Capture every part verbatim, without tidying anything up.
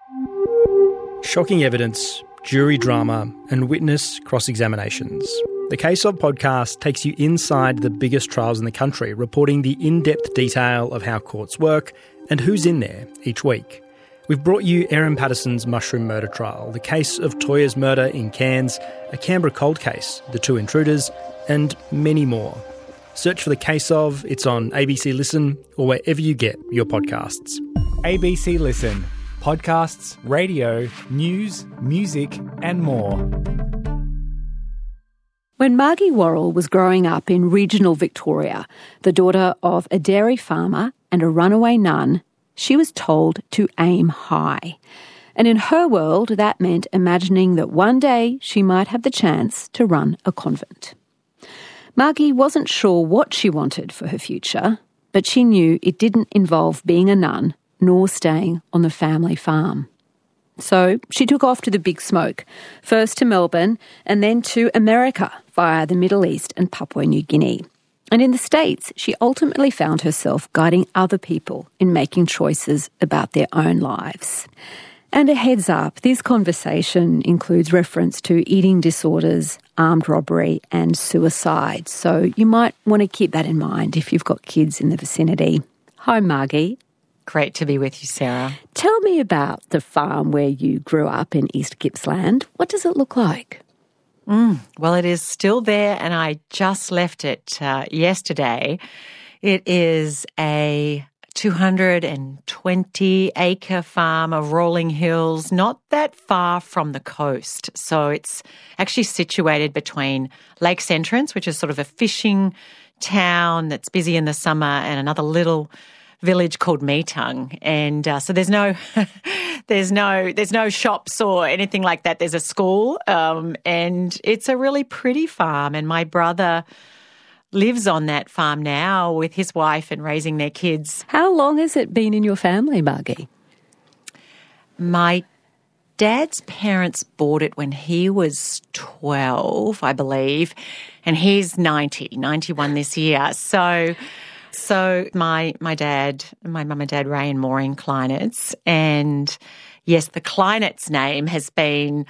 Shocking evidence, jury drama, and witness cross-examinations. The Case Of podcast takes you inside the biggest trials in the country, reporting the in-depth detail of how courts work and who's in there each week. We've brought you Erin Patterson's mushroom murder trial, the case of Toya's murder in Cairns, a Canberra cold case, the two intruders, and many more. Search for The Case Of. It's on A B C Listen or wherever you get your podcasts. A B C Listen. Podcasts, radio, news, music and more. When Margie Worrell was growing up in regional Victoria, the daughter of a dairy farmer and a runaway nun, she was told to aim high. And in her world, that meant imagining that one day she might have the chance to run a convent. Margie wasn't sure what she wanted for her future, but she knew it didn't involve being a nun nor staying on the family farm. So she took off to the big smoke, first to Melbourne and then to America via the Middle East and Papua New Guinea. And in the States, she ultimately found herself guiding other people in making choices about their own lives. And a heads up, this conversation includes reference to eating disorders, armed robbery and suicide. So you might want to keep that in mind if you've got kids in the vicinity. Hi, Margie. Great to be with you, Sarah. Tell me about the farm where you grew up in East Gippsland. What does it look like? Mm, well, it is still there, and I just left it uh, yesterday. It is a two hundred twenty acre farm of rolling hills, not that far from the coast. So it's actually situated between Lakes Entrance, which is sort of a fishing town that's busy in the summer, and another little village called Meetung, and uh, so there's no, there's no, there's no shops or anything like that. There's a school, um, and it's a really pretty farm. And my brother lives on that farm now with his wife and raising their kids. How long has it been in your family, Margie? My dad's parents bought it when he was twelve, I believe, and he's ninety, ninety-one this year. So. So my my dad, my mum and dad, Ray and Maureen Kleinitz, and yes, the Kleinitz name has been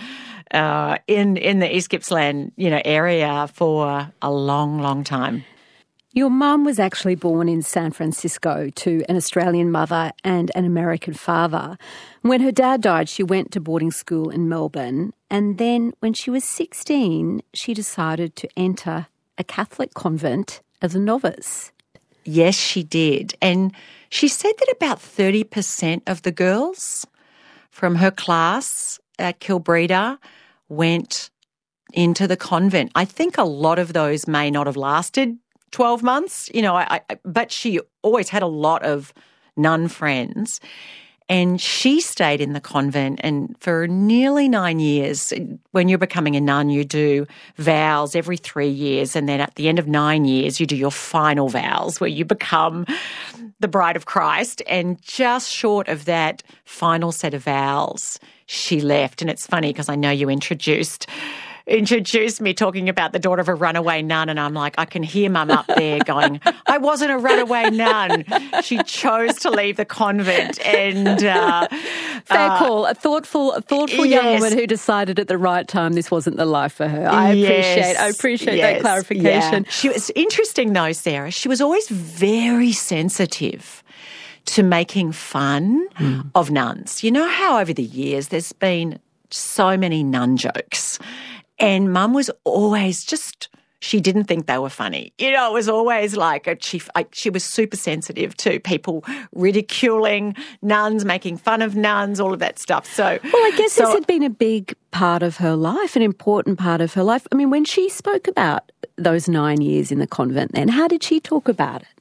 uh, in in the East Gippsland, you know, area for a long, long time. Your mum was actually born in San Francisco to an Australian mother and an American father. When her dad died, she went to boarding school in Melbourne, and then when she was sixteen, she decided to enter a Catholic convent as a novice. Yes, she did. And she said that about thirty percent of the girls from her class at Kilbreda went into the convent. I think a lot of those may not have lasted twelve months, you know, I, I, but she always had a lot of nun friends. And she stayed in the convent, and for nearly nine years, when you're becoming a nun, you do vows every three years. And then at the end of nine years, you do your final vows where you become the bride of Christ. And just short of that final set of vows, she left. And it's funny because I know you introduced introduced me talking about the daughter of a runaway nun, and I'm like, I can hear Mum up there going, I wasn't a runaway nun. She chose to leave the convent. And uh, fair uh, call. A thoughtful, a thoughtful yes. young woman who decided at the right time this wasn't the life for her. I yes. appreciate, I appreciate yes. that clarification. Yeah. She was interesting though, Sarah. She was always very sensitive to making fun mm. of nuns. You know how over the years there's been so many nun jokes. And Mum was always just, she didn't think they were funny. You know, it was always like, a, she, like, she was super sensitive to people ridiculing nuns, making fun of nuns, all of that stuff. So, well, I guess so, this had been a big part of her life, an important part of her life. I mean, when she spoke about those nine years in the convent then, how did she talk about it?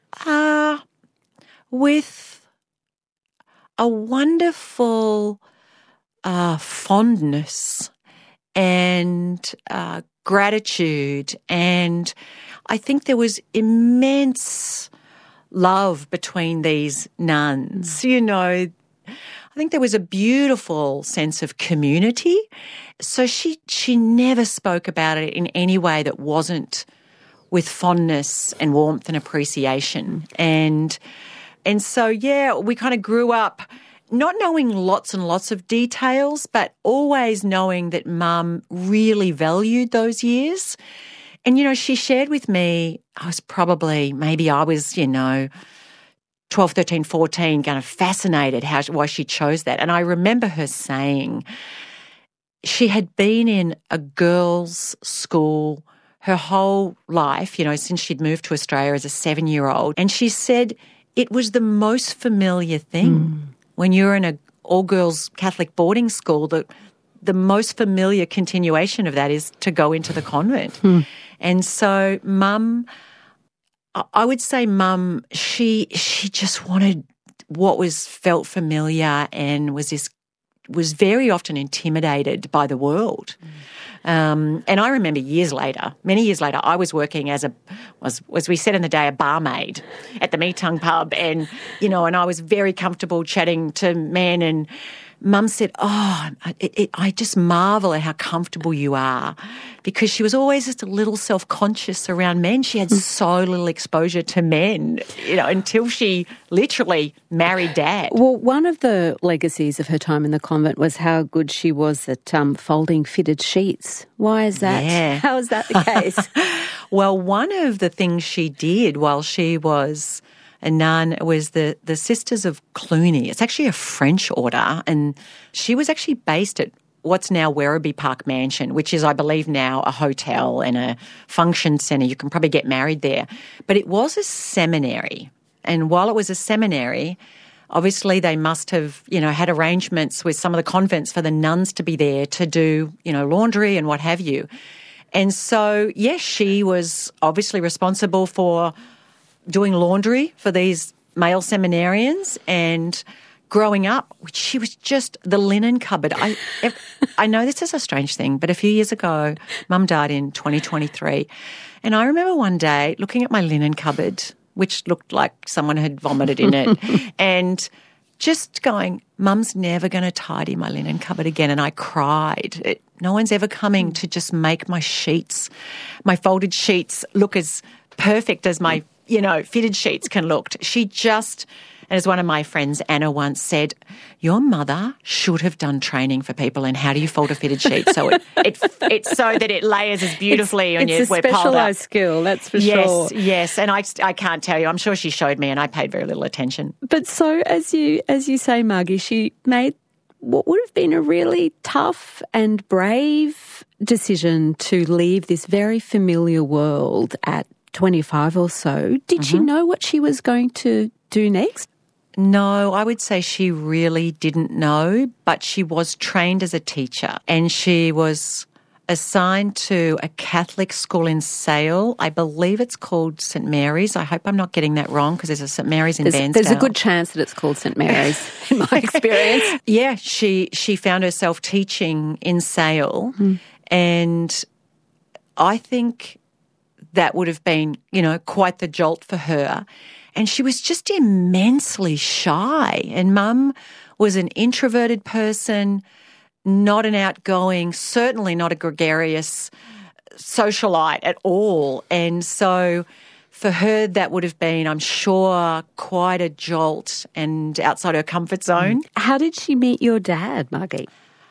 Uh, with a wonderful uh, fondness and uh, gratitude, and I think there was immense love between these nuns. Mm. You know, I think there was a beautiful sense of community. So she she never spoke about it in any way that wasn't with fondness and warmth and appreciation. And and so yeah, we kind of grew up not knowing lots and lots of details, but always knowing that Mum really valued those years. And, you know, she shared with me, I was probably, maybe I was, you know, twelve, thirteen, fourteen, kind of fascinated how why she chose that. And I remember her saying she had been in a girls' school her whole life, you know, since she'd moved to Australia as a seven-year-old. And she said it was the most familiar thing. Mm. When you're in a all-girls Catholic boarding school, the, the most familiar continuation of that is to go into the convent. Mm. And so Mum, I would say Mum, she she just wanted what was felt familiar and was this was very often intimidated by the world. Mm. Um, and I remember years later, many years later, I was working as a, was, as we said in the day, a barmaid at the Meetung pub, and you know, and I was very comfortable chatting to men. And Mum said, "Oh, it, it, I just marvel at how comfortable you are," because she was always just a little self-conscious around men. She had so little exposure to men, you know, until she literally married Dad. Well, one of the legacies of her time in the convent was how good she was at um, folding fitted sheets. Why is that? Yeah. How is that the case? Well, one of the things she did while she was a nun was the, the Sisters of Cluny. It's actually a French order, and she was actually based at what's now Werribee Park Mansion, which is, I believe, now a hotel and a function centre. You can probably get married there. But it was a seminary. And while it was a seminary, obviously they must have, you know, had arrangements with some of the convents for the nuns to be there to do, you know, laundry and what have you. And so, yes, she was obviously responsible for doing laundry for these male seminarians, and growing up, she was just the linen cupboard. I I know this is a strange thing, but a few years ago, Mum died in twenty twenty-three, and I remember one day looking at my linen cupboard, which looked like someone had vomited in it, and just going, Mum's never going to tidy my linen cupboard again. And I cried. It, no one's ever coming to just make my sheets, my folded sheets, look as perfect as my, you know, fitted sheets can look. She just, as one of my friends, Anna, once said, your mother should have done training for people in how do you fold a fitted sheet so it, it it's so that it layers as beautifully it's, on your It's a specialised skill, that's for yes, sure. Yes, yes. And I, I can't tell you. I'm sure she showed me and I paid very little attention. But so, as you as you say, Margie, she made what would have been a really tough and brave decision to leave this very familiar world at twenty-five or so. Did mm-hmm. she know what she was going to do next? No, I would say she really didn't know, but she was trained as a teacher, and she was assigned to a Catholic school in Sale. I believe it's called Saint Mary's. I hope I'm not getting that wrong because there's a Saint Mary's in there's, Bairnsdale. There's a good chance that it's called Saint Mary's in my experience. Yeah, she, she found herself teaching in Sale, mm. and I think that would have been, you know, quite the jolt for her. And she was just immensely shy. And Mum was an introverted person, not an outgoing, certainly not a gregarious socialite at all. And so for her, that would have been, I'm sure, quite a jolt and outside her comfort zone. How did she meet your dad, Margie?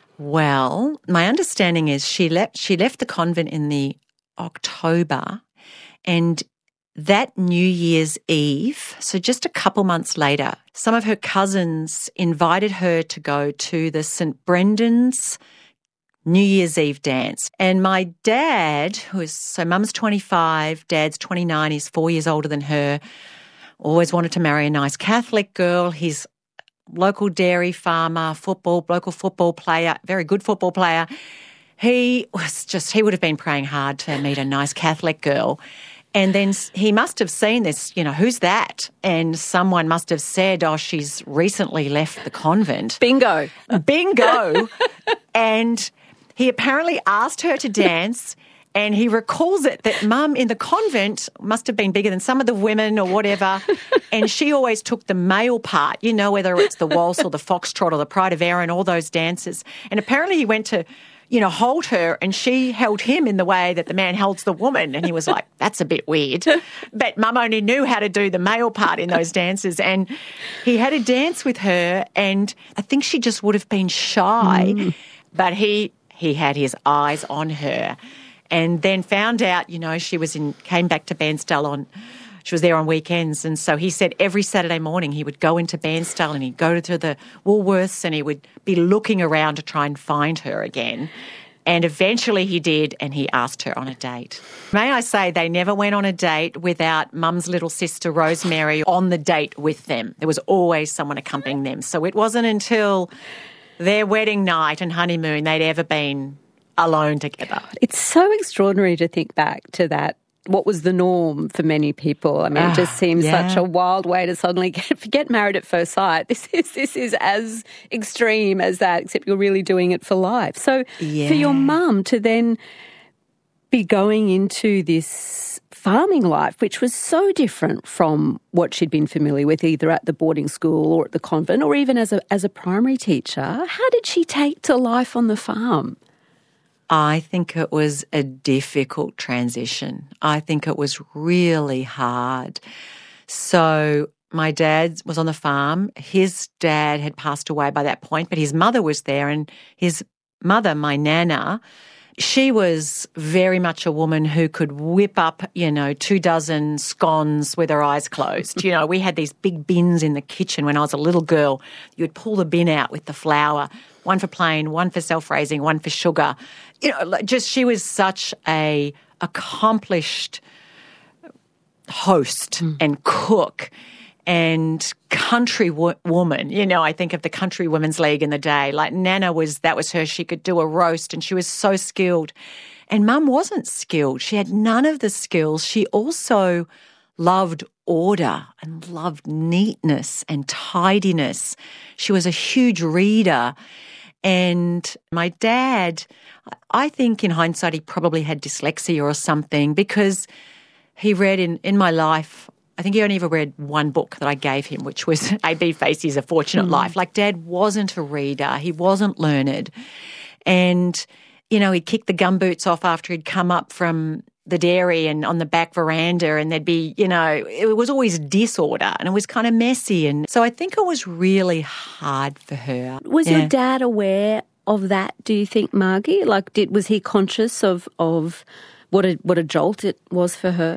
Well, my understanding is she left, she left the convent in the October, and that New Year's Eve, so just a couple months later, some of her cousins invited her to go to the Saint Brendan's New Year's Eve dance. And my dad, who is, so Mum's twenty-five, Dad's twenty-nine, he's four years older than her, always wanted to marry a nice Catholic girl. He's local dairy farmer, football, local football player, very good football player. He was just, he would have been praying hard to meet a nice Catholic girl. And then he must have seen this, you know, who's that? And someone must have said, oh, she's recently left the convent. Bingo. Bingo. And he apparently asked her to dance, And he recalls it that Mum in the convent must have been bigger than some of the women or whatever, and she always took the male part, you know, whether it's the waltz or the foxtrot or the Pride of Erin, all those dances. And apparently he went to, you know, hold her, and she held him in the way that the man holds the woman. And he was like, that's a bit weird. But Mum only knew how to do the male part in those dances. And he had a dance with her, and I think she just would have been shy, mm. but he he had his eyes on her. And then found out, you know, she was in, came back to Bairnsdale on, she was there on weekends. And so he said every Saturday morning he would go into Bairnsdale and he'd go to the Woolworths and he would be looking around to try and find her again. And eventually he did, and he asked her on a date. May I say, they never went on a date without Mum's little sister Rosemary on the date with them. There was always someone accompanying them. So it wasn't until their wedding night and honeymoon they'd ever been alone together. It's so extraordinary to think back to that, what was the norm for many people. I mean, it just seems yeah. such a wild way to suddenly get, get married at first sight. This is this is as extreme as that, except you're really doing it for life. So yeah. for your mum to then be going into this farming life, which was so different from what she'd been familiar with either at the boarding school or at the convent or even as a as a primary teacher, how did she take to life on the farm? I think it was a difficult transition. I think it was really hard. So my dad was on the farm. His dad had passed away by that point, but his mother was there, and his mother, my nana, she was very much a woman who could whip up, you know, two dozen scones with her eyes closed. You know, we had these big bins in the kitchen when I was a little girl. You'd pull the bin out with the flour, one for plain, one for self-raising, one for sugar. You know, just she was such a accomplished host mm. and cook and country wo- woman. You know, I think of the Country Women's League in the day. Like Nana was, that was her. She could do a roast and she was so skilled. And Mum wasn't skilled. She had none of the skills. She also loved order and loved neatness and tidiness. She was a huge reader. And my dad, I think in hindsight, he probably had dyslexia or something, because he read in, in my life, I think he only ever read one book that I gave him, which was A B Facey's A Fortunate mm. Life. Like, Dad wasn't a reader. He wasn't learned. And, you know, he'd kick the gumboots off after he'd come up from the dairy and on the back veranda, and there'd be, you know, it was always disorder and it was kind of messy. And so I think it was really hard for her. Was yeah. your dad aware of that, do you think, Margie? Like, did was he conscious of of what a what a jolt it was for her?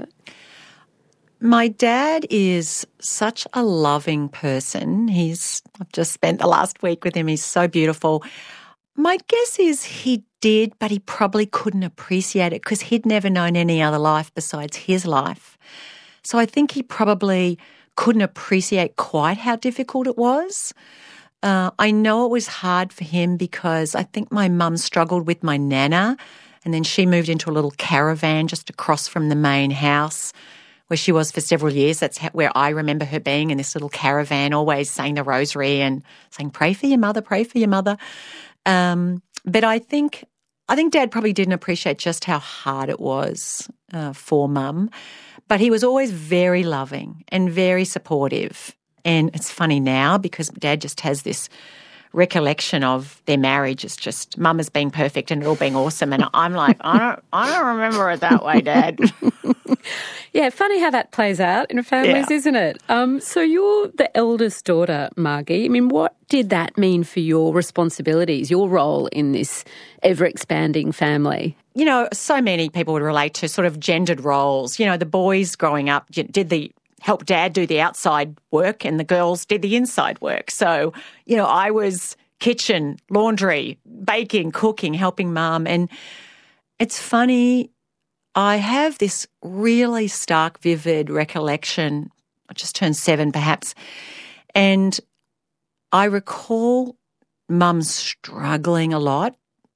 My dad is such a loving person. He's, I've just spent the last week with him. He's so beautiful. My guess is he did, but he probably couldn't appreciate it because he'd never known any other life besides his life. So I think he probably couldn't appreciate quite how difficult it was. Uh, I know it was hard for him because I think my mum struggled with my nana, and then she moved into a little caravan just across from the main house where she was for several years. That's how, where I remember her being, in this little caravan, always saying the rosary and saying, pray for your mother, pray for your mother. Um, but I think I think Dad probably didn't appreciate just how hard it was uh, for Mum. But he was always very loving and very supportive. And it's funny now because Dad just has this recollection of their marriage as just Mum as being perfect and it all being awesome. And I'm like, I don't, I don't remember it that way, Dad. Yeah, funny how that plays out in families, yeah. isn't it? Um, so you're the eldest daughter, Margie. I mean, what did that mean for your responsibilities, your role in this ever-expanding family? You know, so many people would relate to sort of gendered roles. You know, the boys growing up did the help Dad do the outside work and the girls did the inside work. So, you know, I was kitchen, laundry, baking, cooking, helping Mum. And it's funny, I have this really stark, vivid recollection. I just turned seven perhaps. And I recall Mum struggling a lot.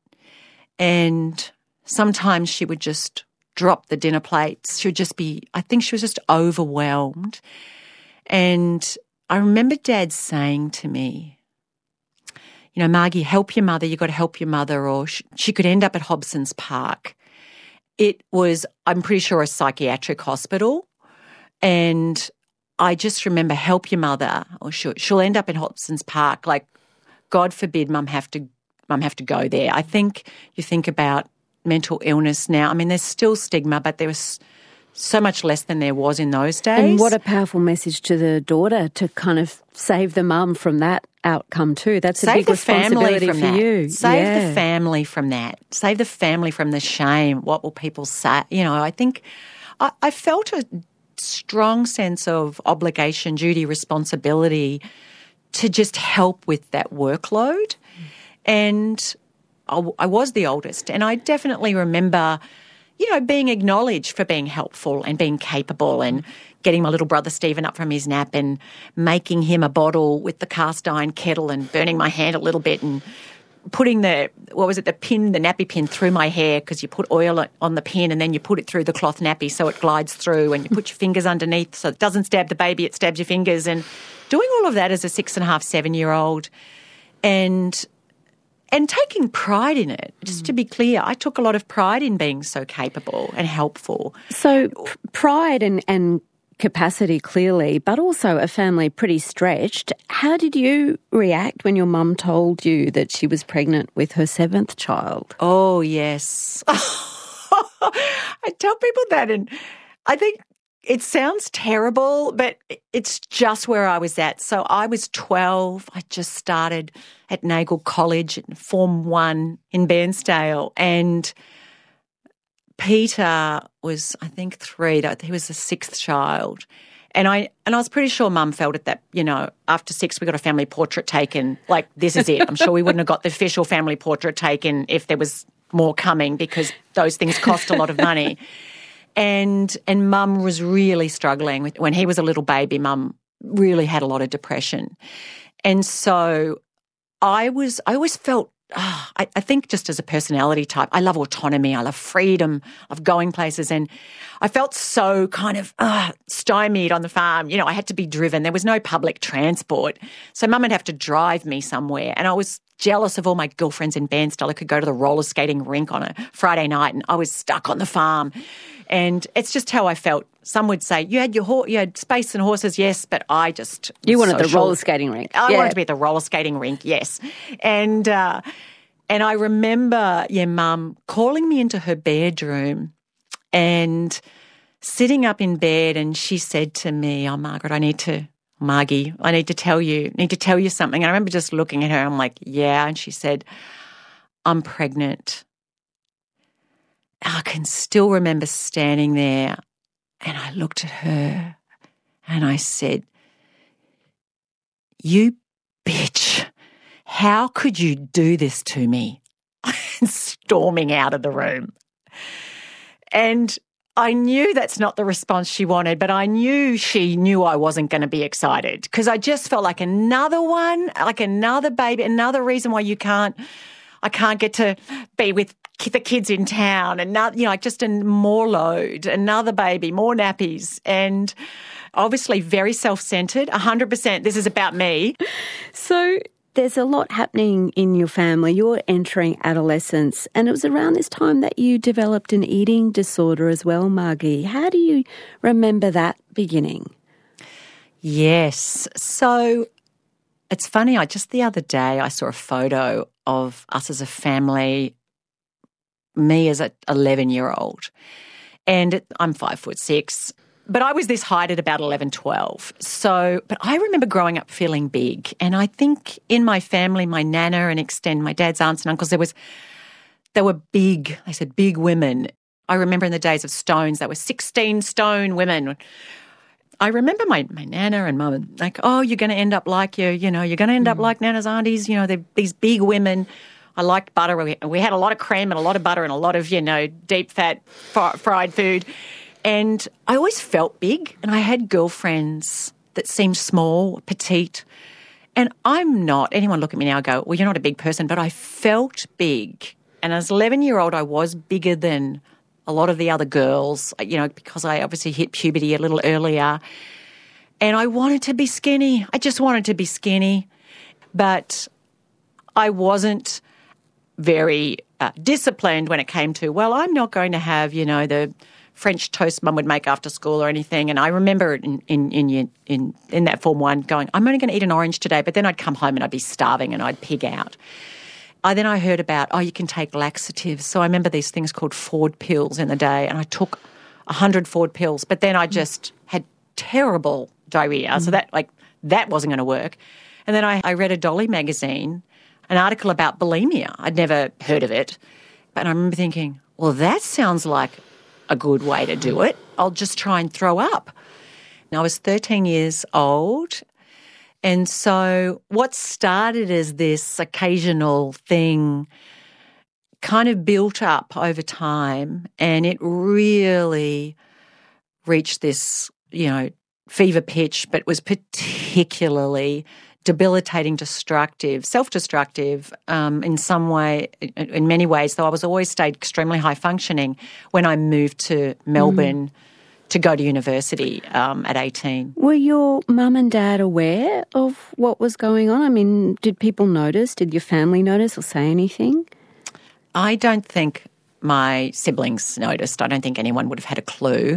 And sometimes she would just drop the dinner plates. She would just be, I think she was just overwhelmed. And I remember Dad saying to me, you know, Margie, help your mother. You've got to help your mother, or she, she could end up at Hobson's Park. it was, I'm pretty sure, a psychiatric hospital. And I just remember, help your mother, or she'll, she'll end up in Hobson's Park. Like, God forbid mum have to mum have to go there. I think you think about mental illness now. I mean, there's still stigma, but there was so much less than there was in those days. And what a powerful message to the daughter to kind of save the mum from that outcome too. That's a Save big the family responsibility from for that. you. Save Yeah. the family from that. Save the family from the shame. What will people say? You know, I think I, I felt a strong sense of obligation, duty, responsibility to just help with that workload. And I, I was the oldest, and I definitely remember, you know, being acknowledged for being helpful and being capable, and getting my little brother Stephen up from his nap and making him a bottle with the cast iron kettle and burning my hand a little bit and putting the, what was it, the pin, the nappy pin through my hair, because you put oil on the pin and then you put it through the cloth nappy so it glides through, and you put your fingers underneath so it doesn't stab the baby, it stabs your fingers, and doing all of that as a six and a half, seven-year-old. And And taking pride in it, just to be clear, I took a lot of pride in being so capable and helpful. So p- pride and, and capacity clearly, but also a family pretty stretched. How did you react when your mum told you that she was pregnant with her seventh child? Oh, yes. I tell people that, and I think it sounds terrible, but it's just where I was at. So I was twelve. I just started at Nagle College in Form one in Bairnsdale, and Peter was, I think, three. He was the sixth child. And I and I was pretty sure Mum felt it that, you know, after six we got a family portrait taken. Like, this is it. I'm sure we wouldn't have got the official family portrait taken if there was more coming, because those things cost a lot of money. And and Mum was really struggling. With, when he was a little baby, Mum really had a lot of depression. And so I was, I always felt, oh, I, I think just as a personality type, I love autonomy, I love freedom, I love going places. And I felt so kind of uh, stymied on the farm. You know, I had to be driven. There was no public transport. So Mum would have to drive me somewhere. And I was jealous of all my girlfriends in Bairnsdale who could go to the roller skating rink on a Friday night, and I was stuck on the farm. And it's just how I felt. Some would say, you had your ho- you had space and horses, yes, but I just... You wanted social. the roller skating rink. I yeah. wanted to be at the roller skating rink, yes. And uh, and I remember, yeah, Mum calling me into her bedroom and sitting up in bed, and she said to me, oh, Margaret, I need to, Margie, I need to tell you, need to tell you something. And I remember just looking at her, I'm like, yeah. And she said, I'm pregnant. I can still remember standing there, and I looked at her and I said, you bitch, how could you do this to me? Storming out of the room. And I knew that's not the response she wanted, but I knew she knew I wasn't going to be excited, because I just felt like another one, like another baby, another reason why you can't, I can't get to be with the kids in town, and you know, just a more load, another baby, more nappies, and obviously very self-centered. A hundred percent, this is about me. So there's a lot happening in your family. You're entering adolescence, and it was around this time that you developed an eating disorder as well, Margie. How do you remember that beginning? Yes. So it's funny, I just the other day I saw a photo of us as a family, me as an eleven-year-old, and it, I'm five foot six, but I was this height at about eleven, twelve. So, but I remember growing up feeling big, and I think in my family, my nana and extend my dad's aunts and uncles, there was, they were big, they said big women. I remember in the days of stones, there were sixteen stone women. I remember my, my nana and mum like, oh, you're going to end up like you, you know, you're going to end mm. up like nana's aunties, you know, they're these big women. I liked butter. We, we had a lot of cream and a lot of butter and a lot of, you know, deep fat fr- fried food. And I always felt big, and I had girlfriends that seemed small, petite. And I'm not, anyone look at me now and go, well, you're not a big person, but I felt big. And as an eleven-year-old, I was bigger than a lot of the other girls, you know, because I obviously hit puberty a little earlier. And I wanted to be skinny. I just wanted to be skinny. But I wasn't very uh, disciplined when it came to, well, I'm not going to have, you know, the French toast mum would make after school or anything. And I remember in in in in, in that Form one going, I'm only going to eat an orange today, but then I'd come home and I'd be starving and I'd pig out. I, then I heard about, oh, you can take laxatives. So I remember these things called Ford pills in the day, and I took one hundred Ford pills, but then I just had terrible diarrhea. Mm. So that like that wasn't going to work. And then I, I read a Dolly magazine, an article about bulimia. I'd never heard of it. But I remember thinking, well, that sounds like a good way to do it. I'll just try and throw up. And I was thirteen years old. And so what started as this occasional thing kind of built up over time, and it really reached this, you know, fever pitch, but was particularly debilitating, destructive, self-destructive um, in some way, in many ways, though I was always stayed extremely high functioning when I moved to Melbourne mm. to go to university um, at eighteen. Were your mum and dad aware of what was going on? I mean, did people notice? Did your family notice or say anything? I don't think my siblings noticed. I don't think anyone would have had a clue.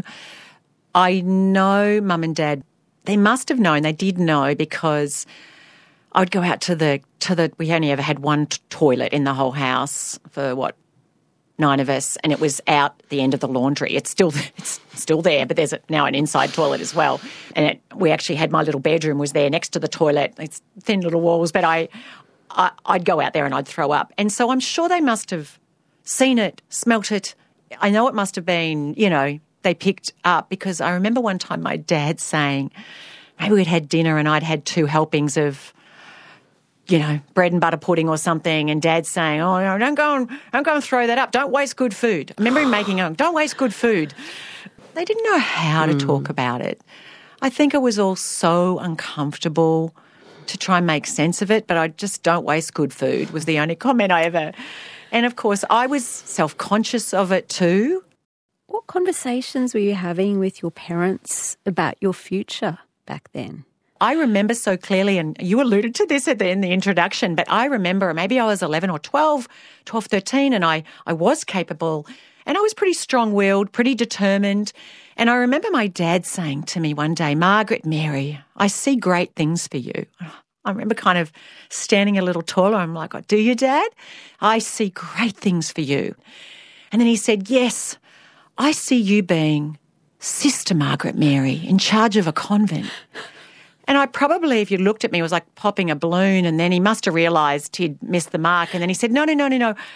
I know mum and dad, they must have known. They did know because I would go out to the, to the, we only ever had one t- toilet in the whole house for what, nine of us, and it was out the end of the laundry. It's still it's still there, but there's a, now an inside toilet as well. And it, we actually had my little bedroom was there next to the toilet. It's thin little walls, but I, I I'd go out there and I'd throw up. And so I'm sure they must have seen it, smelt it. I know it must have been, you know, they picked up, because I remember one time my dad saying, maybe we'd had dinner and I'd had two helpings of, you know, bread and butter pudding or something, and Dad saying, oh, no, don't go and, don't go and throw that up. Don't waste good food. I remember him making it, don't waste good food. They didn't know how to mm. talk about it. I think it was all so uncomfortable to try and make sense of it, but I just don't waste good food was the only comment I ever. And, of course, I was self-conscious of it too. What conversations were you having with your parents about your future back then? I remember so clearly, and you alluded to this at the, in the introduction, but I remember maybe I was eleven or twelve, twelve, thirteen, and I, I was capable, and I was pretty strong-willed, pretty determined. And I remember my dad saying to me one day, Margaret Mary, I see great things for you. I remember kind of standing a little taller. I'm like, oh, do you, Dad? I see great things for you. And then he said, yes, I see you being Sister Margaret Mary in charge of a convent. And I probably, if you looked at me, was like popping a balloon, and then he must have realised he'd missed the mark. And then he said, no, no, no, no, no.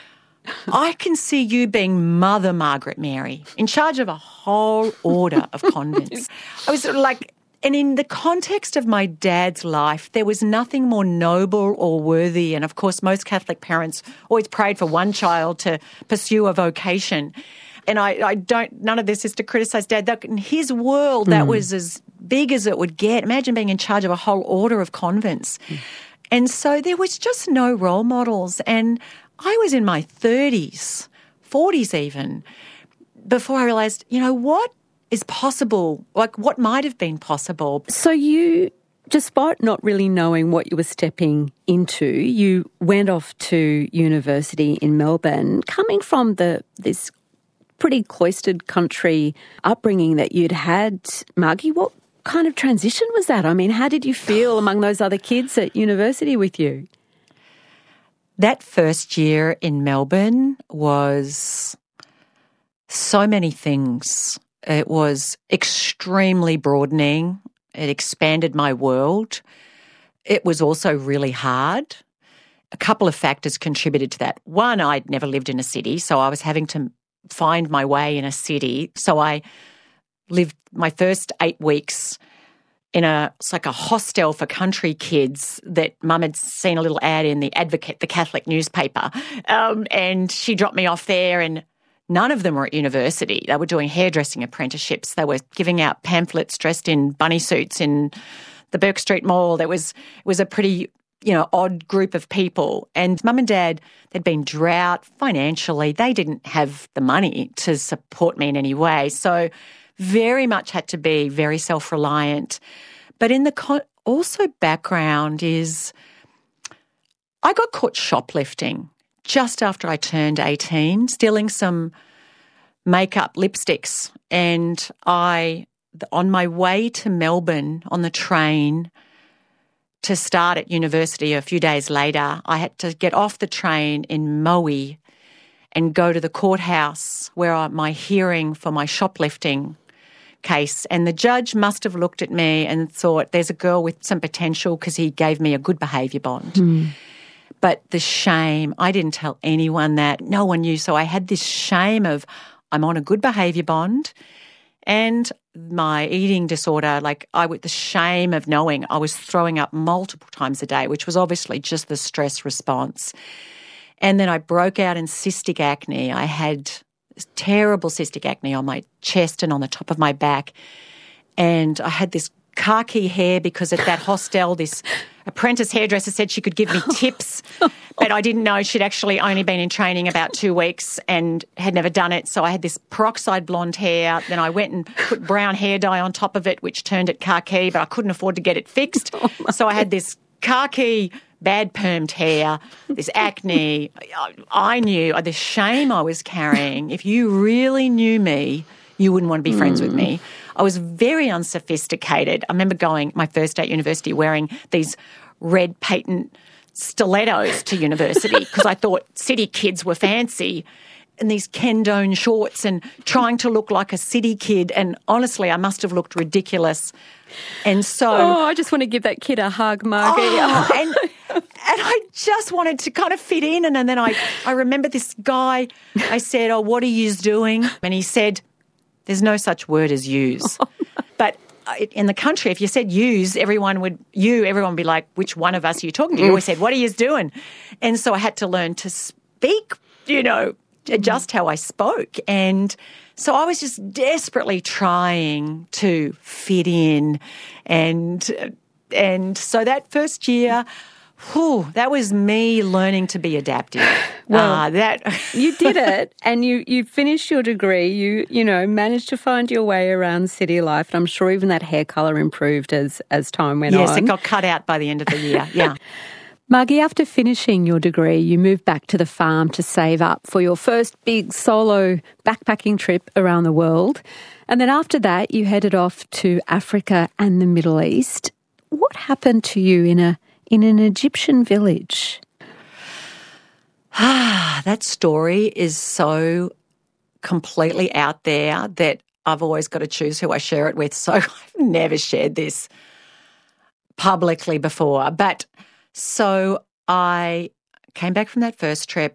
I can see you being Mother Margaret Mary, in charge of a whole order of convents. I was like, and in the context of my dad's life, there was nothing more noble or worthy. And, of course, most Catholic parents always prayed for one child to pursue a vocation. And I, I don't, none of this is to criticise Dad. That, in his world, that mm. was as big as it would get. Imagine being in charge of a whole order of convents. Mm. And so there was just no role models. And I was in my thirties, forties even, before I realised, you know, what is possible, like what might have been possible. So you, despite not really knowing what you were stepping into, you went off to university in Melbourne, coming from the this pretty cloistered country upbringing that you'd had, Margie. What kind of transition was that? I mean, how did you feel among those other kids at university with you? That first year in Melbourne was so many things. It was extremely broadening. It expanded my world. It was also really hard. A couple of factors contributed to that. One, I'd never lived in a city, so I was having to find my way in a city. So I lived my first eight weeks in a, it's like a hostel for country kids that Mum had seen a little ad in the Advocate, the Catholic newspaper. Um, and she dropped me off there, and none of them were at university. They were doing hairdressing apprenticeships. They were giving out pamphlets dressed in bunny suits in the Burke Street Mall. There was, it was a pretty, you know, odd group of people. And Mum and Dad, they'd been drought financially. They didn't have the money to support me in any way. So very much had to be very self-reliant. But in the con- also background is I got caught shoplifting just after I turned eighteen, stealing some makeup lipsticks. And I, on my way to Melbourne on the train to start at university a few days later, I had to get off the train in Maui and go to the courthouse where I, my hearing for my shoplifting case. And the judge must have looked at me and thought, there's a girl with some potential, because he gave me a good behaviour bond. Mm. But the shame, I didn't tell anyone that. No one knew. So I had this shame of, I'm on a good behaviour bond, and my eating disorder, like I with the shame of knowing I was throwing up multiple times a day, which was obviously just the stress response. And then I broke out in cystic acne. I had terrible cystic acne on my chest and on the top of my back. And I had this khaki hair because at that hostel, this apprentice hairdresser said she could give me tips, but I didn't know she'd actually only been in training about two weeks and had never done it. So I had this peroxide blonde hair. Then I went and put brown hair dye on top of it, which turned it khaki, but I couldn't afford to get it fixed. Oh so I had this khaki, bad permed hair, this acne. I knew the shame I was carrying. If you really knew me, you wouldn't want to be friends mm. with me. I was very unsophisticated. I remember going my first day at university wearing these red patent stilettos to university because I thought city kids were fancy, and these Kendone shorts and trying to look like a city kid. And honestly, I must have looked ridiculous. And so... Oh, I just want to give that kid a hug, Margie. Oh, and, and I just wanted to kind of fit in. And, and then I, I remember this guy, I said, oh, what are yous doing? And he said, there's no such word as yous. Oh, no. But in the country, if you said yous, everyone would, you, everyone would be like, which one of us are you talking to? You always said, what are yous doing? And so I had to learn to speak, you know, just how I spoke. And so I was just desperately trying to fit in. And and so that first year, whew, that was me learning to be adaptive. Well, uh, that you did it, and you, you finished your degree. You you know managed to find your way around city life. And I'm sure even that hair colour improved as as time went yes, on. Yes, it got cut out by the end of the year, yeah. Margie, after finishing your degree, you moved back to the farm to save up for your first big solo backpacking trip around the world. And then after that, you headed off to Africa and the Middle East. What happened to you in a in an Egyptian village? Ah, that story is so completely out there that I've always got to choose who I share it with. So I've never shared this publicly before. But so I came back from that first trip,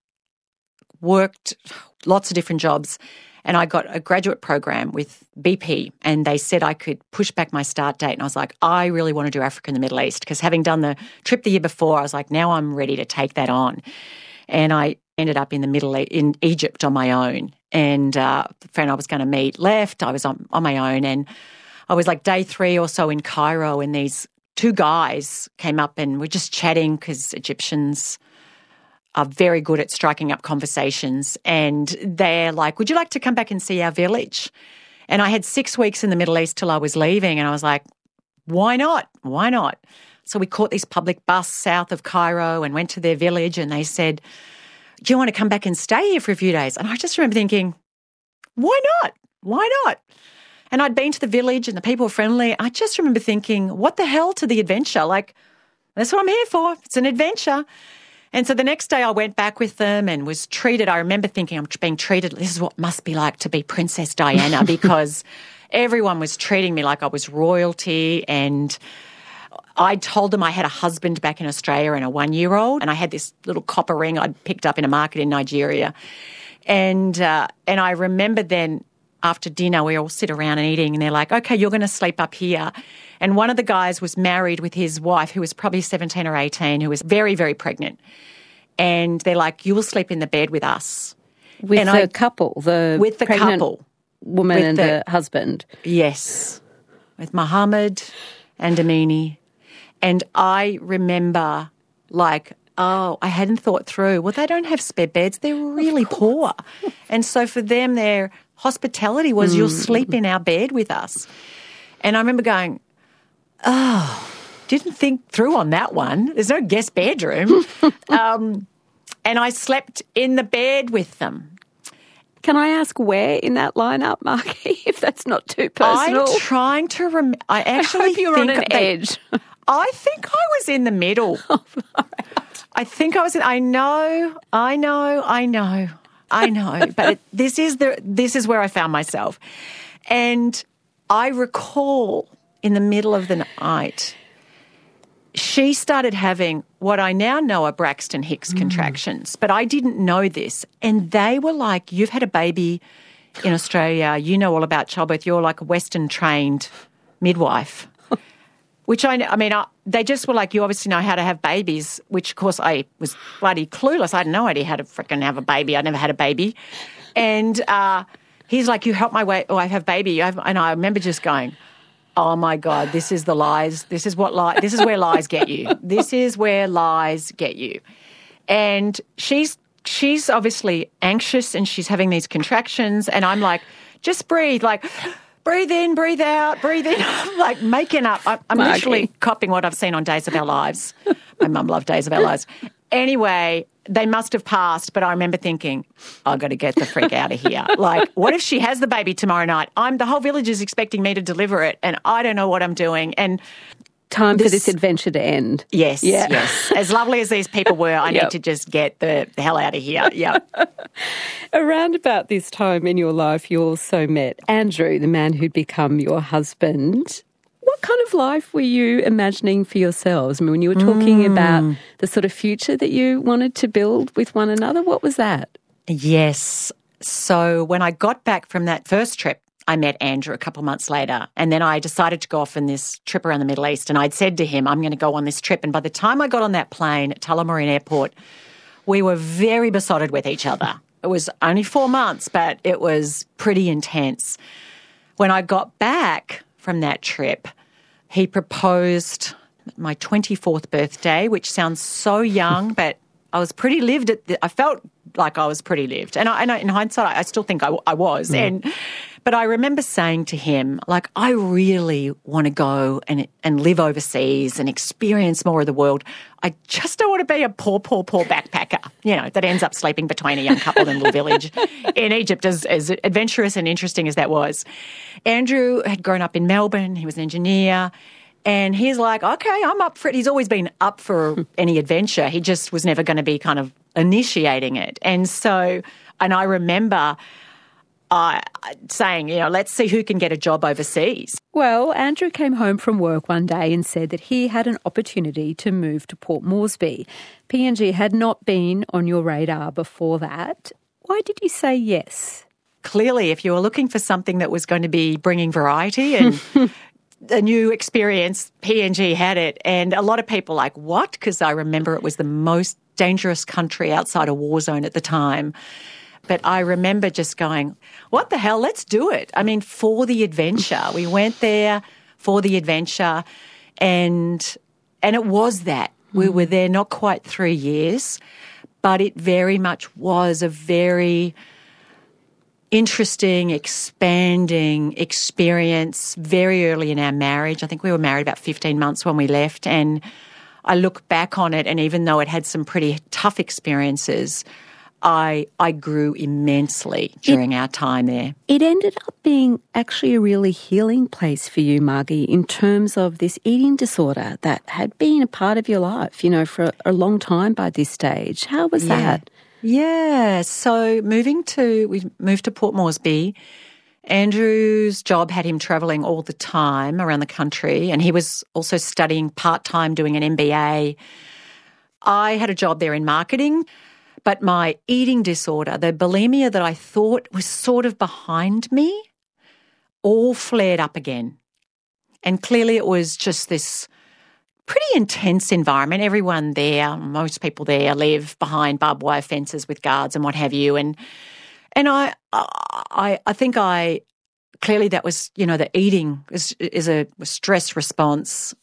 worked lots of different jobs, and I got a graduate program with B P, and they said I could push back my start date. And I was like, I really want to do Africa and the Middle East, because having done the trip the year before, I was like, now I'm ready to take that on. And I ended up in the Middle East, in Egypt on my own. And uh, the friend I was going to meet left. I was on, on my own, and I was like day three or so in Cairo, and these two guys came up and were just chatting, because Egyptians are very good at striking up conversations. And they're like, would you like to come back and see our village? And I had six weeks in the Middle East till I was leaving, and I was like, why not? Why not? So we caught this public bus south of Cairo and went to their village, and they said, do you want to come back and stay here for a few days? And I just remember thinking, why not? Why not? And I'd been to the village and the people were friendly. I just remember thinking, what the hell to the adventure? Like, that's what I'm here for. It's an adventure. And so the next day I went back with them and was treated. I remember thinking, I'm being treated, this is what it must be like to be Princess Diana, because everyone was treating me like I was royalty. And I told them I had a husband back in Australia and a one-year-old, and I had this little copper ring I'd picked up in a market in Nigeria. And uh, and I remember then, after dinner, we all sit around and eating, and they're like, okay, you're going to sleep up here. And one of the guys was married with his wife, who was probably seventeen or eighteen, who was very, very pregnant. And they're like, you will sleep in the bed with us. With and the I, couple, the with the pregnant couple. woman with and the, the husband. Yes, with Mohammed and Amini. And I remember, like, oh, I hadn't thought through, well, they don't have spare beds. They're really poor. And so for them, their hospitality was, mm. you'll sleep in our bed with us. And I remember going, oh, didn't think through on that one. There's no guest bedroom. um, and I slept in the bed with them. Can I ask where in that lineup, Margie, if that's not too personal? I'm trying to remember. I actually I hope you're think on an they, edge. I think I was in the middle. Oh, all right. I think I was in, I know, I know, I know, I know. But it, this is the this is where I found myself. And I recall in the middle of the night, she started having what I now know are Braxton Hicks mm. contractions, but I didn't know this. And they were like, you've had a baby in Australia, you know all about childbirth, you're like a Western-trained midwife, which I, I mean, I, they just were like, you obviously know how to have babies, which, of course, I was bloody clueless. I had no idea how to freaking have a baby. I never had a baby. And uh, he's like, you help my way, oh, I have baby. I have, and I remember just going, oh my God, this is the lies. This is what lie. This is where lies get you. This is where lies get you. And she's she's obviously anxious and she's having these contractions. And I'm like, just breathe, like breathe in, breathe out, breathe in. I'm like making up. I'm, I'm literally copying what I've seen on Days of Our Lives. My mum loved Days of Our Lives. Anyway, they must have passed, but I remember thinking, I've got to get the freak out of here. Like, what if she has the baby tomorrow night? I'm the whole village is expecting me to deliver it, and I don't know what I'm doing. And time this, for this adventure to end. Yes, yeah. yes. As lovely as these people were, I yep. need to just get the, the hell out of here. Yeah. Around about this time in your life, you also met Andrew, the man who'd become your husband. What kind of life were you imagining for yourselves? I mean, when you were talking mm. about the sort of future that you wanted to build with one another, what was that? Yes. So when I got back from that first trip, I met Andrew a couple of months later, and then I decided to go off on this trip around the Middle East, and I'd said to him, I'm going to go on this trip. And by the time I got on that plane at Tullamarine Airport, we were very besotted with each other. It was only four months, but it was pretty intense. When I got back from that trip, he proposed my twenty-fourth birthday, which sounds so young, but I was pretty lived. At the, I felt like I was pretty lived. And, I, and I, in hindsight, I still think I, I was. Mm. And But I remember saying to him, like, I really want to go and and live overseas and experience more of the world. I just don't want to be a poor, poor, poor backpacker, you know, that ends up sleeping between a young couple in a little village in Egypt, as, as adventurous and interesting as that was. Andrew had grown up in Melbourne. He was an engineer. And he's like, okay, I'm up for it. He's always been up for any adventure. He just was never going to be kind of initiating it. And so, and I remember uh, saying, you know, let's see who can get a job overseas. Well, Andrew came home from work one day and said that he had an opportunity to move to Port Moresby. P N G had not been on your radar before that. Why did you say yes? Clearly, if you were looking for something that was going to be bringing variety and a new experience, P N G had it. And a lot of people like, what? Because I remember it was the most dangerous country outside a war zone at the time. But I remember just going, what the hell, let's do it. I mean, for the adventure. We went there for the adventure, and and it was that. We were there not quite three years, but it very much was a very interesting, expanding experience very early in our marriage. I think we were married about fifteen months when we left, and I look back on it, and even though it had some pretty tough experiences, I I grew immensely during it, our time there. It ended up being actually a really healing place for you, Margie, in terms of this eating disorder that had been a part of your life, you know, for a long time by this stage. How was yeah. that? Yeah, so moving to, we moved to Port Moresby. Andrew's job had him travelling all the time around the country, and he was also studying part-time, doing an M B A. I had a job there in marketing, but my eating disorder, the bulimia that I thought was sort of behind me, all flared up again. And clearly it was just this pretty intense environment. Everyone there, most people there, live behind barbed wire fences with guards and what have you. And and I I I think I clearly that was, you know, the eating is is a stress response,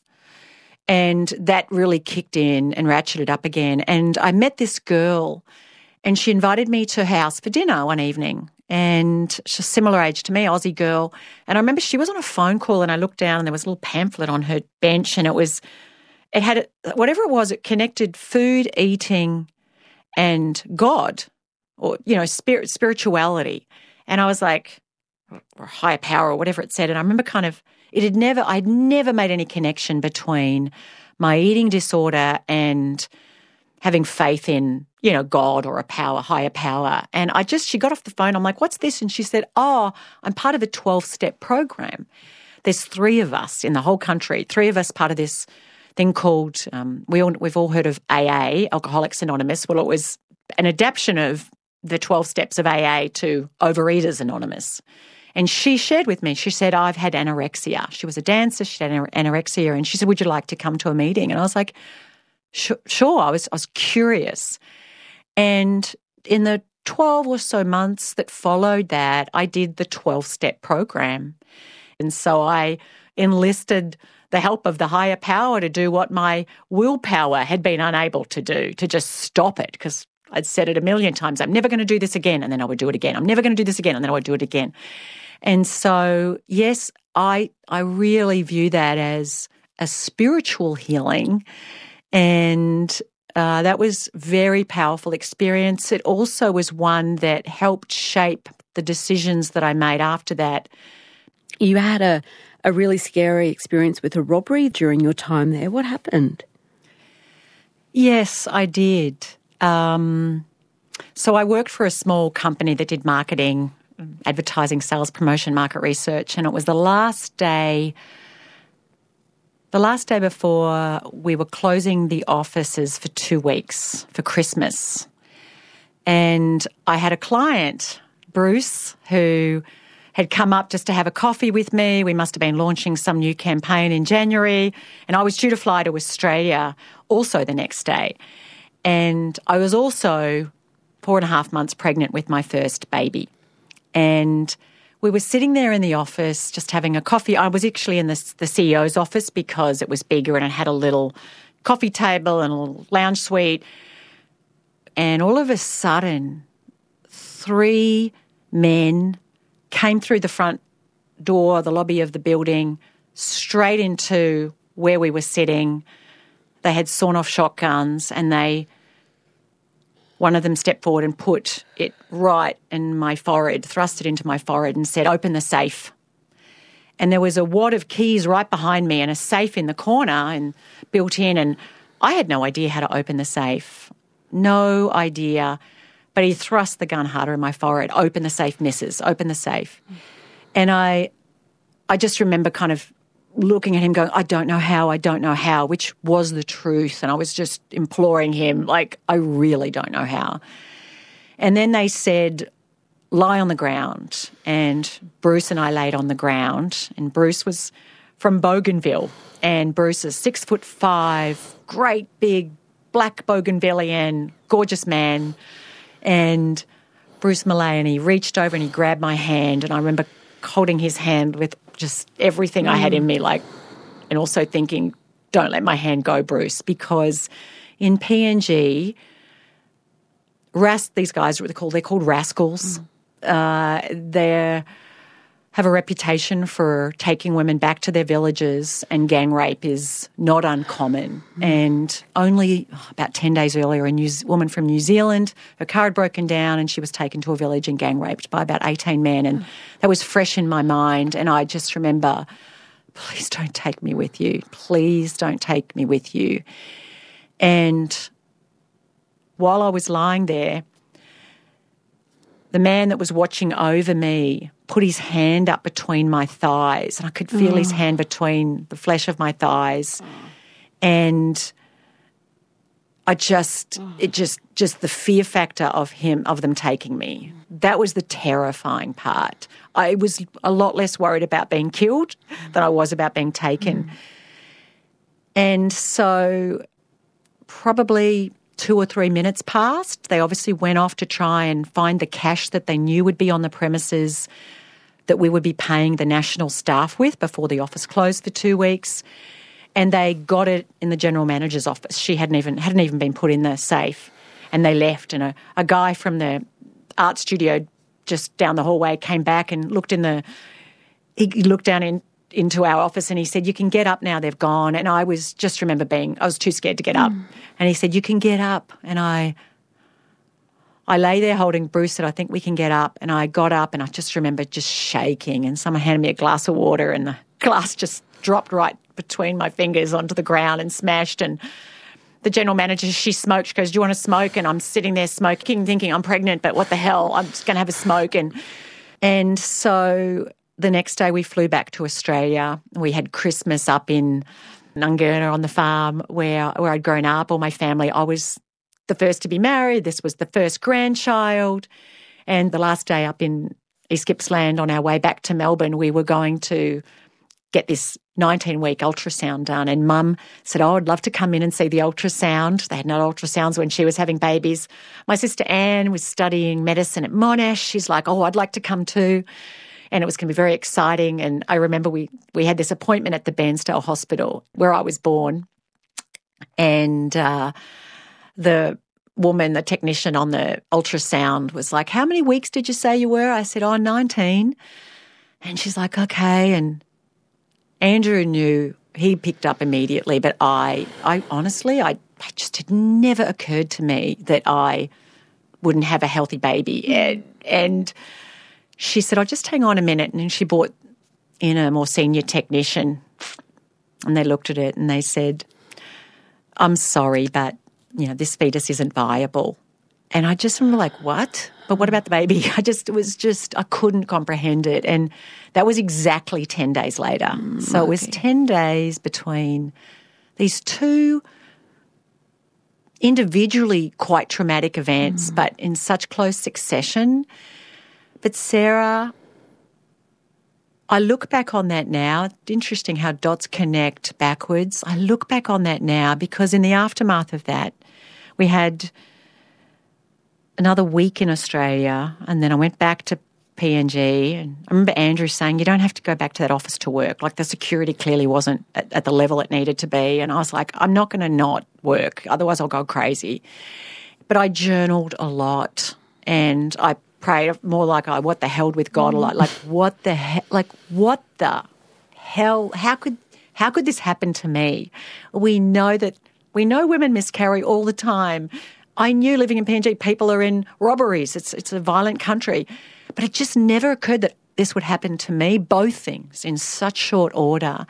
and that really kicked in and ratcheted up again. And I met this girl, and she invited me to her house for dinner one evening. And she's a similar age to me, Aussie girl. And I remember she was on a phone call, and I looked down and there was a little pamphlet on her bench, and it was It had, whatever it was, it connected food, eating, and God, or, you know, spirit, spirituality. And I was like, or higher power or whatever it said. And I remember kind of, it had never, I'd never made any connection between my eating disorder and having faith in, you know, God or a power, higher power. And I just, she got off the phone. I'm like, what's this? And she said, oh, I'm part of a twelve-step program. There's three of us in the whole country, three of us part of this thing called, um, we all, we've all heard of A A, Alcoholics Anonymous. Well, it was an adaptation of the twelve steps of A A to Overeaters Anonymous. And she shared with me, she said, I've had anorexia. She was a dancer, she had anorexia, and she said, would you like to come to a meeting? And I was like, sure. I was, I was curious. And in the twelve or so months that followed that, I did the twelve-step program. And so I enlisted the help of the higher power to do what my willpower had been unable to do, to just stop it, because I'd said it a million times, I'm never going to do this again, and then I would do it again. I'm never going to do this again, and then I would do it again. And so, yes, I I really view that as a spiritual healing, and uh, that was very powerful experience. It also was one that helped shape the decisions that I made after that. You had a, a really scary experience with a robbery during your time there. What happened? Yes, I did. Um, so I worked for a small company that did marketing, advertising, sales, promotion, market research, and it was the last day, the last day before we were closing the offices for two weeks for Christmas. And I had a client, Bruce, who had come up just to have a coffee with me. We must have been launching some new campaign in January, and I was due to fly to Australia also the next day. And I was also four and a half months pregnant with my first baby. And we were sitting there in the office just having a coffee. I was actually in the, the C E O's office because it was bigger and it had a little coffee table and a little lounge suite. And all of a sudden, three men came through the front door, the lobby of the building, straight into where we were sitting. They had sawn-off shotguns, and they, one of them stepped forward and put it right in my forehead, thrust it into my forehead and said, open the safe. And there was a wad of keys right behind me and a safe in the corner and built in, and I had no idea how to open the safe. No idea. But he thrust the gun harder in my forehead. Open the safe, missus. Open the safe. And I I just remember kind of looking at him going, I don't know how, I don't know how, which was the truth. And I was just imploring him, like, I really don't know how. And then they said, lie on the ground. And Bruce and I laid on the ground. And Bruce was from Bougainville. And Bruce is six foot five, great big black Bougainvillean, gorgeous man. And Bruce Millay, and he reached over and he grabbed my hand, and I remember holding his hand with just everything mm. I had in me, like, and also thinking, don't let my hand go, Bruce, because in P N G, ras- these guys, what they're called, they're called rascals. Mm. Uh, they're have a reputation for taking women back to their villages, and gang rape is not uncommon. Mm. And only oh, about ten days earlier, a New Z- woman from New Zealand, her car had broken down and she was taken to a village and gang raped by about eighteen men. And mm. that was fresh in my mind. And I just remember, please don't take me with you. Please don't take me with you. And while I was lying there, the man that was watching over me put his hand up between my thighs, and I could feel oh. his hand between the flesh of my thighs. Oh. And I just, oh. it just, just the fear factor of him, of them taking me. That was the terrifying part. I was a lot less worried about being killed mm. than I was about being taken. Mm. And so probably two or three minutes passed. They obviously went off to try and find the cash that they knew would be on the premises that we would be paying the national staff with before the office closed for two weeks. And they got it in the general manager's office. She hadn't even hadn't even been put in the safe. And they left. And a, a guy from the art studio just down the hallway came back and looked in the he looked down in into our office and he said, you can get up now, they've gone. And I was just remember being, I was too scared to get up. Mm. And he said, you can get up. And I I lay there holding Bruce, said, I think we can get up. And I got up and I just remember just shaking, and someone handed me a glass of water and the glass just dropped right between my fingers onto the ground and smashed. And the general manager, she smoked. She goes, do you want to smoke? And I'm sitting there smoking, thinking I'm pregnant, but what the hell? I'm just going to have a smoke. And, and so the next day we flew back to Australia. We had Christmas up in Nungurna on the farm where, where I'd grown up, all my family. I was the first to be married. This was the first grandchild. And the last day up in East Gippsland on our way back to Melbourne, we were going to get this nineteen-week ultrasound done. And Mum said, oh, I'd love to come in and see the ultrasound. They had no ultrasounds when she was having babies. My sister Anne was studying medicine at Monash. She's like, oh, I'd like to come too. And it was going to be very exciting. And I remember we, we had this appointment at the Bairnsdale Hospital where I was born. And uh, the woman, the technician on the ultrasound was like, how many weeks did you say you were? I said, oh, nineteen. And she's like, okay. And Andrew knew, he picked up immediately, but I, I honestly, I, I just, it never occurred to me that I wouldn't have a healthy baby. And, and she said, oh, just hang on a minute. And she brought in a more senior technician and they looked at it and they said, I'm sorry, but, you know, this fetus isn't viable. And I just remember like, what? But what about the baby? I just, it was just, I couldn't comprehend it. And that was exactly ten days later. Mm, so okay. It was ten days between these two individually quite traumatic events, mm. but in such close succession. But Sarah, I look back on that now. It's interesting how dots connect backwards. I look back on that now because in the aftermath of that, we had another week in Australia, and then I went back to P N G, and I remember Andrew saying, you don't have to go back to that office to work. Like the security clearly wasn't at, at the level it needed to be. And I was like, I'm not going to not work, otherwise I'll go crazy. But I journaled a lot and I prayed more like I what the hell with God a lot. Like what the he- like what the hell? How could how could this happen to me? We know that we know women miscarry all the time. I knew living in P N G, people are in robberies. It's it's a violent country. But it just never occurred that this would happen to me, both things, in such short order.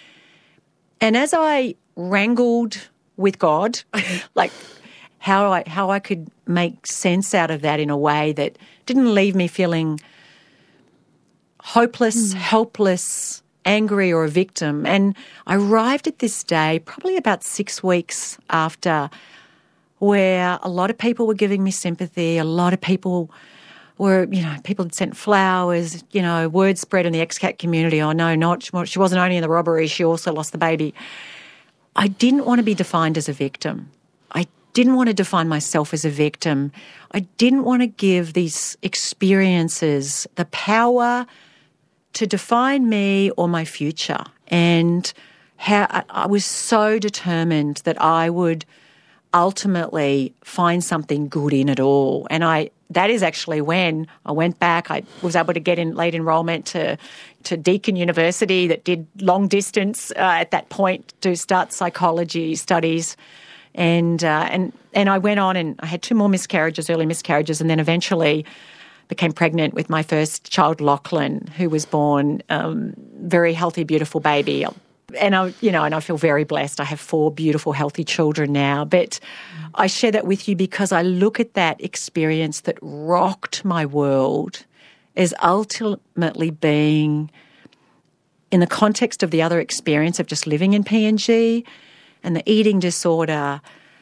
And as I wrangled with God, like how I how I could make sense out of that in a way that didn't leave me feeling hopeless, mm. helpless, angry or a victim. And I arrived at this day probably about six weeks after, where a lot of people were giving me sympathy, a lot of people were, you know, people had sent flowers, you know, word spread in the expat community, oh no, not, she wasn't only in the robbery, she also lost the baby. I didn't want to be defined as a victim. I didn't want to define myself as a victim. I didn't want to give these experiences the power to define me or my future. And how I was so determined that I would ultimately find something good in it all. And I that is actually when I went back. I was able to get in late enrolment to, to Deakin University that did long distance uh, at that point to start psychology studies. And, uh, and, and I went on and I had two more miscarriages, early miscarriages, and then eventually became pregnant with my first child, Lachlan, who was born um, very healthy, beautiful baby. And I, you know, and I feel very blessed. I have four beautiful, healthy children now. But I share that with you because I look at that experience that rocked my world as ultimately being, in the context of the other experience of just living in P N G and the eating disorder,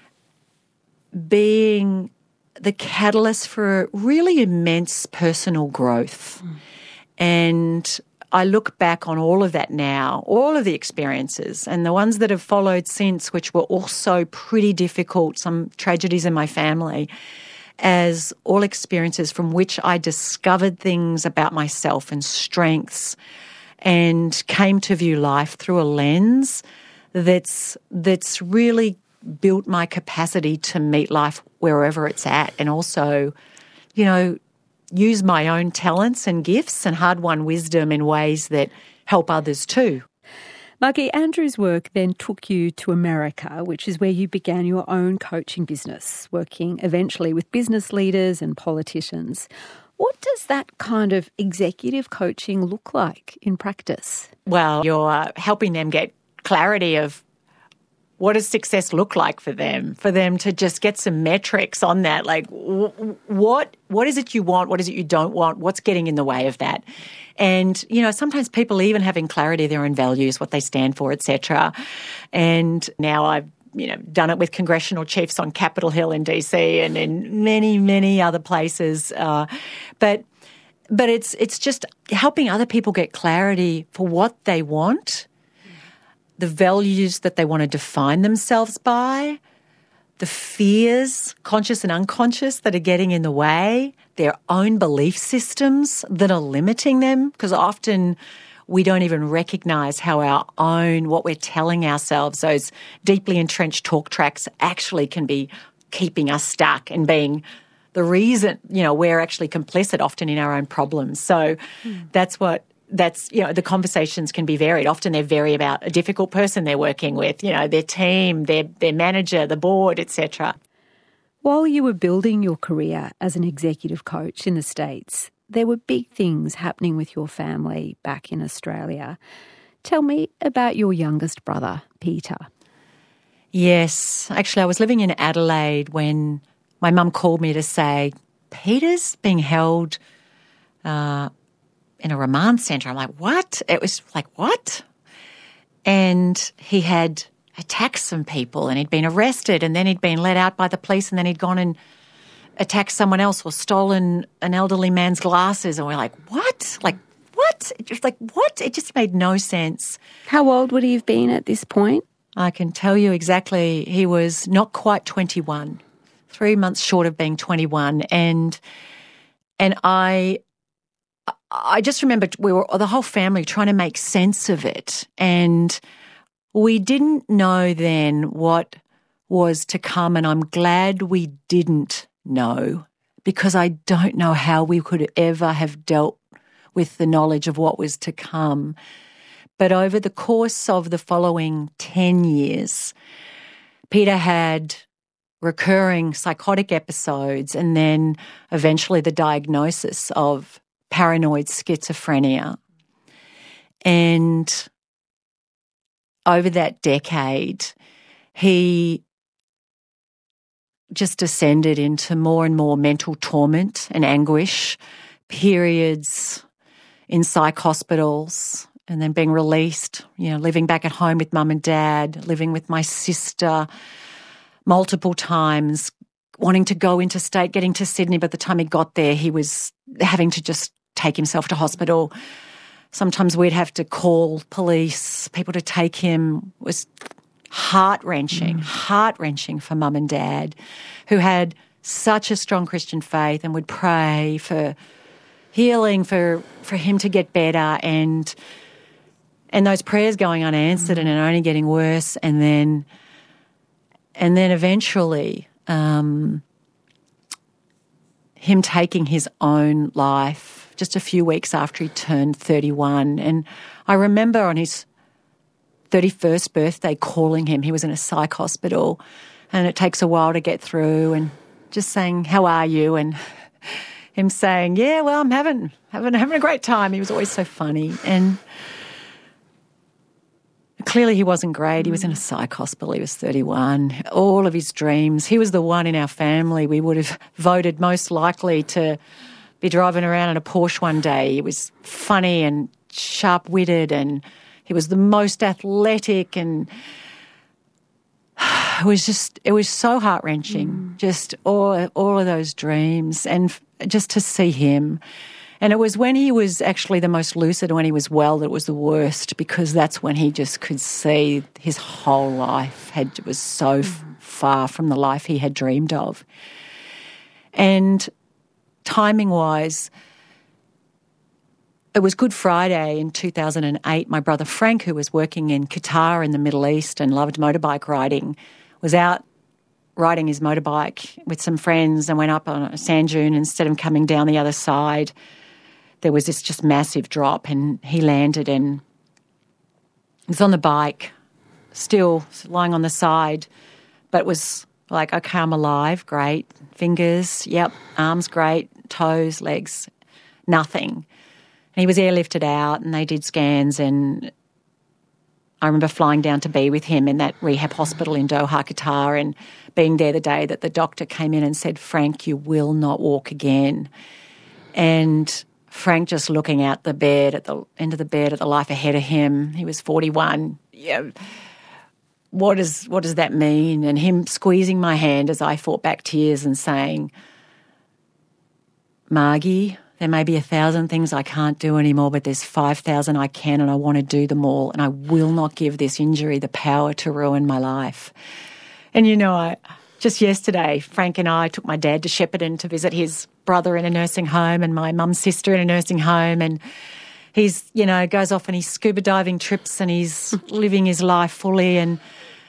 being the catalyst for really immense personal growth. Mm. And I look back on all of that now, all of the experiences and the ones that have followed since, which were also pretty difficult, some tragedies in my family, as all experiences from which I discovered things about myself and strengths and came to view life through a lens that's that's really built my capacity to meet life wherever it's at, and also, you know, use my own talents and gifts and hard-won wisdom in ways that help others too. Margie, Andrew's work then took you to America, which is where you began your own coaching business, working eventually with business leaders and politicians. What does that kind of executive coaching look like in practice? Well, you're helping them get clarity of what does success look like for them, for them to just get some metrics on that, like w- what what is it you want, what is it you don't want, what's getting in the way of that. And, you know, sometimes people even having clarity of their own values, what they stand for, et cetera. And now I've, you know, done it with congressional chiefs on Capitol Hill in D C and in many, many other places. Uh, but but it's it's just helping other people get clarity for what they want, the values that they want to define themselves by, the fears, conscious and unconscious, that are getting in the way, their own belief systems that are limiting them, because often we don't even recognise how our own, what we're telling ourselves, those deeply entrenched talk tracks actually can be keeping us stuck and being the reason, you know, we're actually complicit often in our own problems. So mm. that's what That's, you know, the conversations can be varied. Often they vary about a difficult person they're working with, you know, their team, their their manager, the board, et cetera. While you were building your career as an executive coach in the States, there were big things happening with your family back in Australia. Tell me about your youngest brother, Peter. Yes. Actually, I was living in Adelaide when my mum called me to say, Peter's being held uh, in a remand centre. I'm like, what? It was like, what? And he had attacked some people and he'd been arrested and then he'd been let out by the police and then he'd gone and attacked someone else or stolen an elderly man's glasses. And we're like, what? Like, what? It just like, what? It just made no sense. How old would he have been at this point? I can tell you exactly. He was not quite twenty-one, three months short of being twenty-one. And, and I... I just remember we were, the whole family, trying to make sense of it. And we didn't know then what was to come, and I'm glad we didn't know, because I don't know how we could ever have dealt with the knowledge of what was to come. But over the course of the following ten years, Peter had recurring psychotic episodes and then eventually the diagnosis of paranoid schizophrenia. And over that decade, he just descended into more and more mental torment and anguish, periods in psych hospitals, and then being released, you know, living back at home with mum and dad, living with my sister multiple times, wanting to go interstate, getting to Sydney. By the time he got there, he was having to just take himself to hospital. Sometimes we'd have to call police, people to take him. It was heart-wrenching, mm. heart-wrenching for mum and dad, who had such a strong Christian faith and would pray for healing, for for him to get better, and and those prayers going unanswered mm. and it only getting worse. And then, and then eventually, um, him taking his own life just a few weeks after he turned thirty-one. And I remember on his thirty-first birthday calling him. He was in a psych hospital and it takes a while to get through, and just saying, how are you? And him saying, yeah, well, I'm having, having, having a great time. He was always so funny. And clearly he wasn't great. He was in a psych hospital. He was thirty-one. All of his dreams. He was the one in our family we would have voted most likely to be driving around in a Porsche one day. He was funny and sharp-witted, and he was the most athletic, and it was just, it was so heart-wrenching, mm. just all, all of those dreams, and just to see him. And it was when he was actually the most lucid, when he was well, that it was the worst, because that's when he just could see his whole life had was so mm. far from the life he had dreamed of. And timing-wise, it was Good Friday in two thousand eight. My brother Frank, who was working in Qatar in the Middle East and loved motorbike riding, was out riding his motorbike with some friends and went up on a sand dune. Instead of coming down the other side, there was this just massive drop, and he landed and was on the bike, still lying on the side, but was like, okay, I'm alive, great. Fingers, yep, arms great, toes, legs, nothing. And he was airlifted out and they did scans, and I remember flying down to be with him in that rehab hospital in Doha, Qatar, and being there the day that the doctor came in and said, Frank, you will not walk again. And Frank just looking out the bed, at the end of the bed, at the life ahead of him. He was forty-one. Yeah. What does what does that mean? And him squeezing my hand as I fought back tears and saying, Margie, there may be a thousand things I can't do anymore, but there's five thousand I can, and I want to do them all, and I will not give this injury the power to ruin my life. And, you know, I just yesterday, Frank and I took my dad to Shepparton to visit his brother in a nursing home and my mum's sister in a nursing home, and he's, you know, goes off on his scuba diving trips and he's living his life fully. And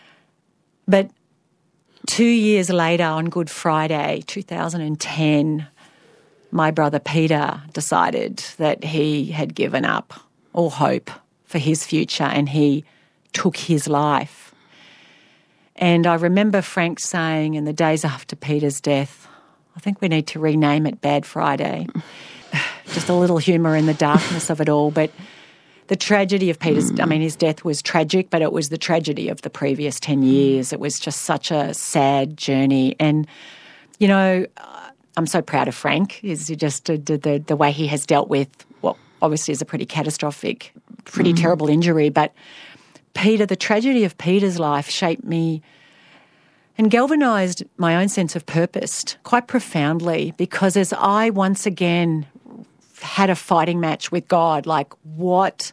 but two years later, on Good Friday, two thousand ten, my brother Peter decided that he had given up all hope for his future and he took his life. And I remember Frank saying in the days after Peter's death, I think we need to rename it Bad Friday. Just a little humour in the darkness of it all. But the tragedy of Peter's, I mean, his death was tragic, but it was the tragedy of the previous ten years. It was just such a sad journey. And, you know, I'm so proud of Frank. Is just the, the, the way he has dealt with what obviously is a pretty catastrophic, pretty mm. terrible injury. But Peter, the tragedy of Peter's life shaped me and galvanised my own sense of purpose quite profoundly, because as I once again had a fighting match with God, like what,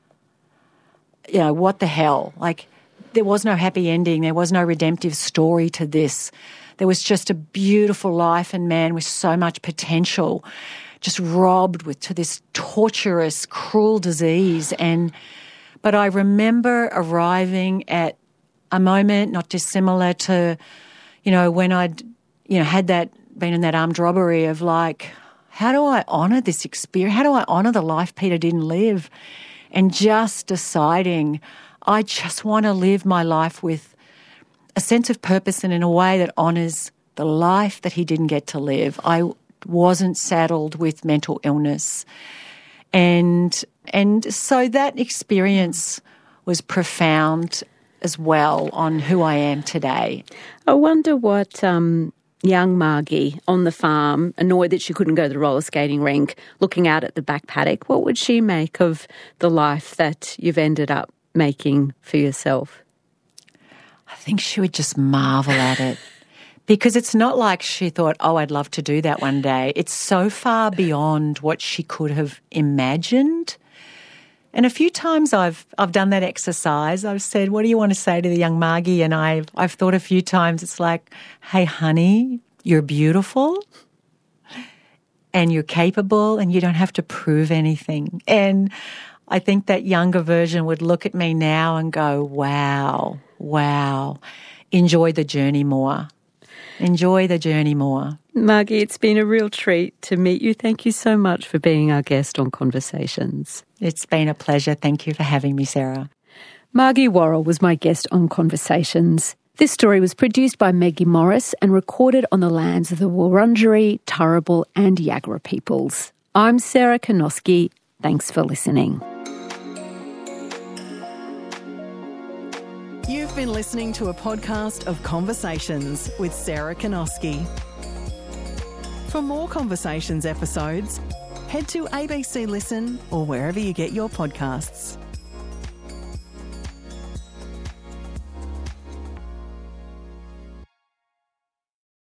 you know, what the hell? Like there was no happy ending. There was no redemptive story to this. There was just a beautiful life and man with so much potential, just robbed with to this torturous, cruel disease. And but I remember arriving at a moment not dissimilar to, you know, when I'd, you know, had that, been in that armed robbery of like, how do I honour this experience? How do I honour the life Peter didn't live? And just deciding I just want to live my life with a sense of purpose and in a way that honours the life that he didn't get to live. I wasn't saddled with mental illness. And and so that experience was profound as well on who I am today. I wonder what um, young Margie on the farm, annoyed that she couldn't go to the roller skating rink, looking out at the back paddock, what would she make of the life that you've ended up making for yourself? I think she would just marvel at it, because it's not like she thought, oh, I'd love to do that one day. It's so far beyond what she could have imagined. And a few times I've I've done that exercise. I've said, what do you want to say to the young Margie? And I've, I've thought a few times, it's like, hey, honey, you're beautiful and you're capable and you don't have to prove anything. And I think that younger version would look at me now and go, wow, wow, enjoy the journey more. Enjoy the journey more. Margie, it's been a real treat to meet you. Thank you so much for being our guest on Conversations. It's been a pleasure. Thank you for having me, Sarah. Margie Worrell was my guest on Conversations. This story was produced by Maggie Morris and recorded on the lands of the Wurundjeri, Turrbal and Yagara peoples. I'm Sarah Kanoski. Thanks for listening. You've been listening to a podcast of Conversations with Sarah Kanoski. For more Conversations episodes, head to A B C Listen or wherever you get your podcasts.